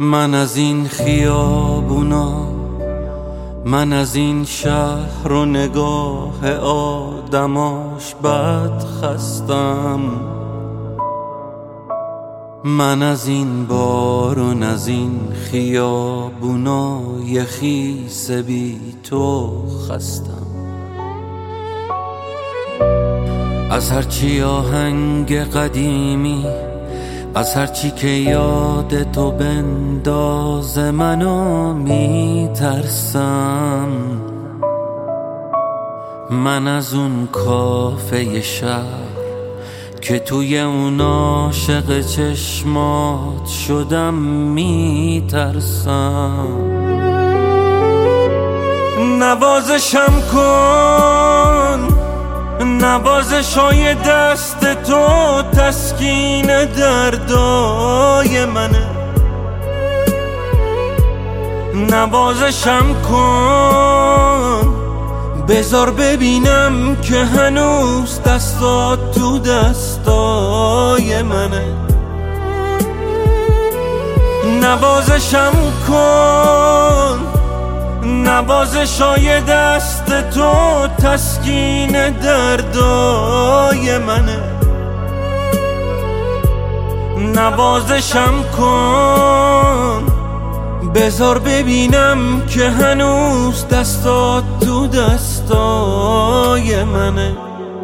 من از این خیابونا، من از این شهر و نگاه آدماش بد خستم. من از این بارون، از این خیابونای خیس بی تو خستم. از هرچی آهنگ قدیمی، از هرچی که یاد تو بندازه منو میترسم. من از اون کافه شهر که توی اون عاشق چشمات شدم میترسم. نوازشم کن، نوازشای دست تو تسکین دردای منه. نوازشم کن، بذار ببینم که هنوز دستات تو دستای منه. نوازشم کن، نوازشای دست تو تسکین دردای منه. نوازشم کن، بذار ببینم که هنوز دستات تو دستای منه.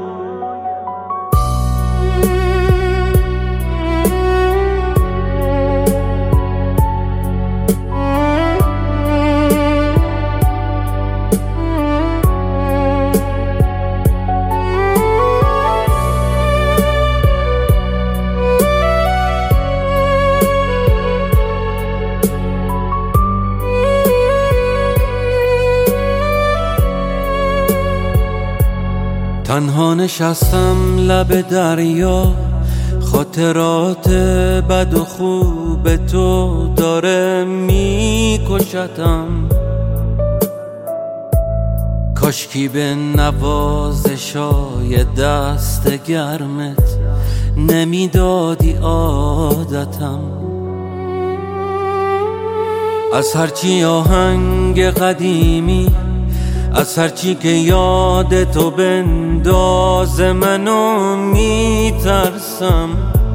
تنها نشستم لب دریا، خاطرات بد و خوب تو داره میکشتم. کاشکی به نوازشای دست گرمت نمیدادی عادتم. از هرچی آهنگ قدیمی، از هرچی که یاد تو بندازه منو میترسم.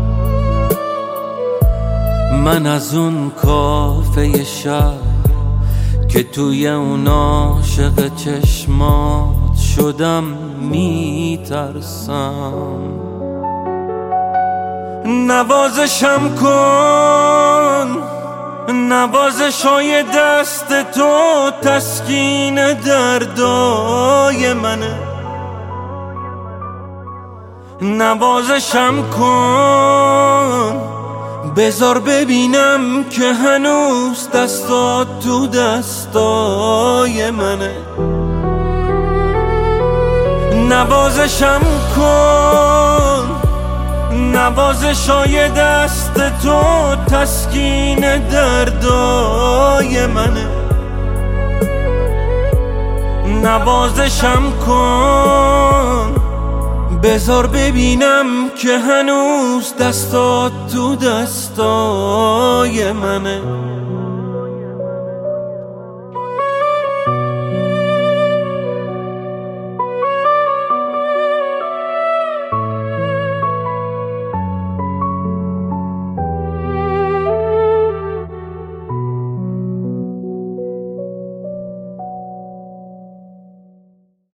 من از اون کافه شهر که توی اون عاشق چشمات شدم میترسم. نوازشم کن، نوازشای دست تو تسکین دردای منه. نوازشم کن، بذار ببینم که هنوز دستات تو دستای منه. نوازشم کن، نوازشای دست تو تسکین دردای منه. نوازشم کن، بذار ببینم که هنوز دستات تو دستای منه.